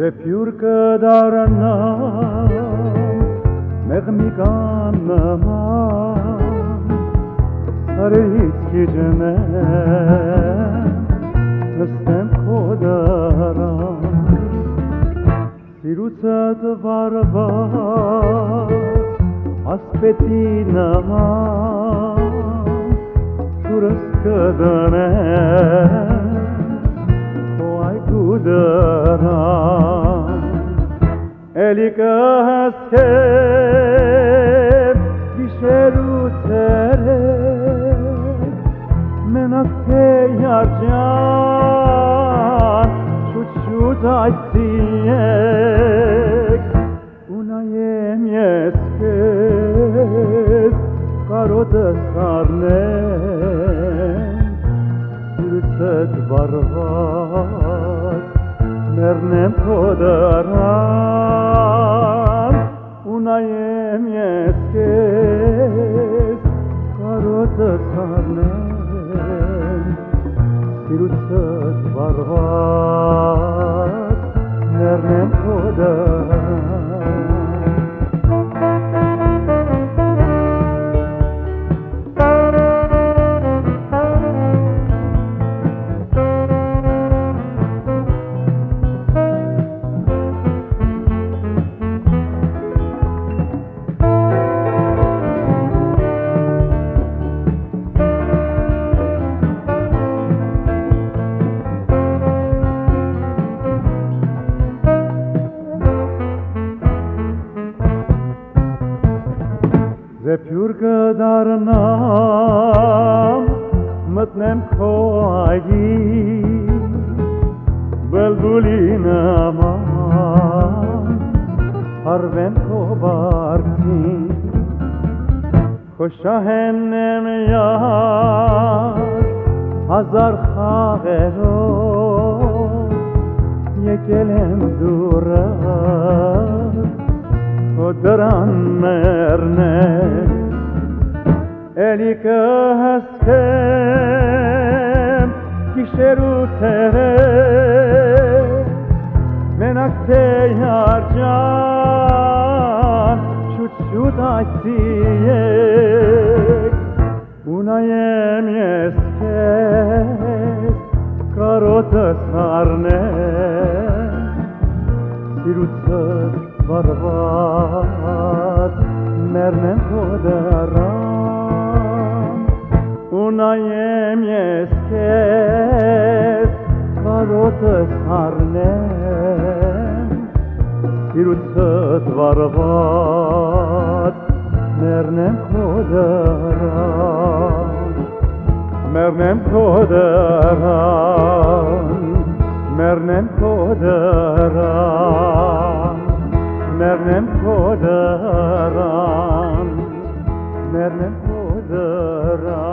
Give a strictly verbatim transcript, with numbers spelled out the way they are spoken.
Զեփյուռքը դառնամ մեղմիկան նման Արեից քիջնեմ նստեմ քո դարան Սիրուցդ վարված ասպետի նման Շուրս կդնեմ Գուդարան Էլի կհասկեմ գիշեր ու ցերեկ Մենակ թե յարջան շուտ-շուտ այցիեք ու նայեմ ես քեզ կարոտս առնեմ Սիրուցդ վարված Մեռնեմ քո դարան ու նայեմ ես քեզ կարոտս առնեմ Սիրուցդ վարված մեռնեմ քո դարան Զեփյուռքը դառնամ մտնեմ քո այգի բլբուլի նման հարվեմ քո բարձին խոշահենեմ յար հազար խաղերով եկել եմ դուրը Դրան մեռնեմ Էլի կհասկեմ գիշեր ու ցերեկ Մենակ թե յարջան շուտ-շուտ այցիեք ու նայեմ ես քեզ կարոտս առնեմ Սիրուցդ վարված մեռնեմ քո դարան ու նայեմ ես քեզ կարոտս առնեմ Սիրուցդ վարված մեռնեմ քո դարան մեռնեմ քո դարան մեռնեմ քո դարան Մեռնեմ քո դարան, մեռնեմ քո դարան